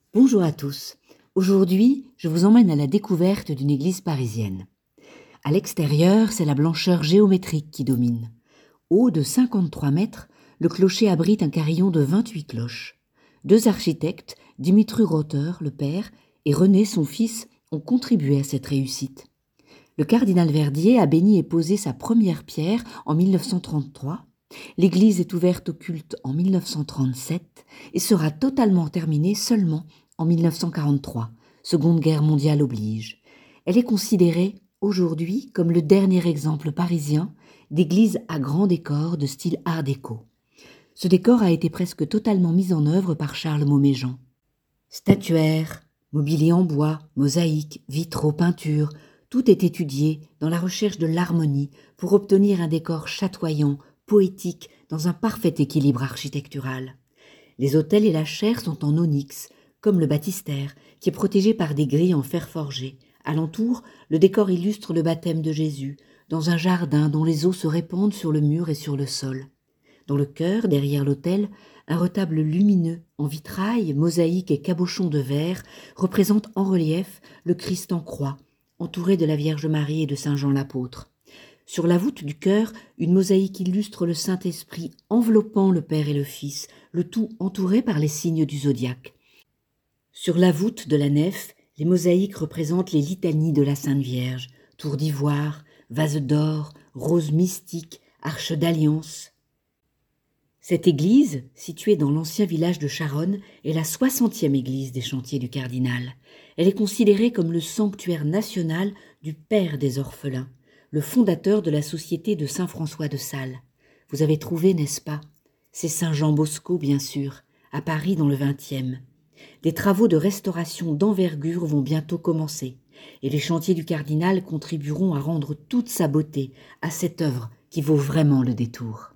Bonjour à tous. Aujourd'hui, je vous emmène à la découverte d'une église parisienne. À l'extérieur, c'est la blancheur géométrique qui domine. Haut de 53 mètres, le clocher abrite un carillon de 28 cloches. Deux architectes, Dimitri Rother, le père, et René, son fils, ont contribué à cette réussite. Le cardinal Verdier a béni et posé sa première pierre en 1933. L'église est ouverte au culte en 1937 et sera totalement terminée seulement en 1943. Seconde Guerre mondiale oblige. Elle est considérée aujourd'hui comme le dernier exemple parisien d'église à grand décor de style art déco. Ce décor a été presque totalement mis en œuvre par Charles Mauméjean. Statuaires, mobilier en bois, mosaïques, vitraux, peintures, tout est étudié dans la recherche de l'harmonie pour obtenir un décor chatoyant, poétique, dans un parfait équilibre architectural. Les autels et la chaire sont en onyx, comme le baptistère, qui est protégé par des grilles en fer forgé. Alentour, le décor illustre le baptême de Jésus, dans un jardin dont les eaux se répandent sur le mur et sur le sol. Dans le chœur, derrière l'autel, un retable lumineux, en vitrail, mosaïque et cabochon de verre, représente en relief le Christ en croix, entouré de la Vierge Marie et de Saint Jean l'apôtre. Sur la voûte du chœur, une mosaïque illustre le Saint-Esprit enveloppant le Père et le Fils, le tout entouré par les signes du zodiaque. Sur la voûte de la nef, les mosaïques représentent les litanies de la Sainte Vierge, tour d'ivoire, vase d'or, rose mystique, arche d'alliance. Cette église, située dans l'ancien village de Charonne, est la 60e église des chantiers du Cardinal. Elle est considérée comme le sanctuaire national du Père des orphelins, le fondateur de la société de Saint-François de Sales. Vous avez trouvé, n'est-ce pas? C'est Saint Jean Bosco, bien sûr, à Paris dans le 20e. Des travaux de restauration d'envergure vont bientôt commencer, et les chantiers du Cardinal contribueront à rendre toute sa beauté à cette œuvre qui vaut vraiment le détour.